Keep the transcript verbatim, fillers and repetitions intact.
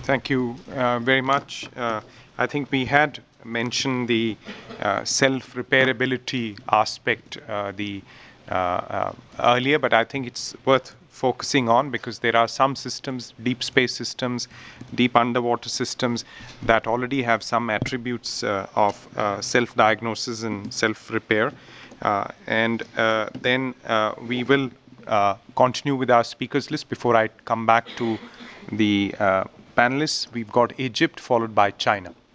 Thank you uh, very much. Uh, I think we had mentioned the uh, self-repairability aspect uh, the uh, uh, earlier, but I think it's worth focusing on because there are some systems, deep space systems, deep underwater systems that already have some attributes uh, of uh, self-diagnosis and self-repair. Uh, and uh, then uh, we will uh, continue with our speakers list before I come back to the uh, panelists. We've got Egypt followed by China.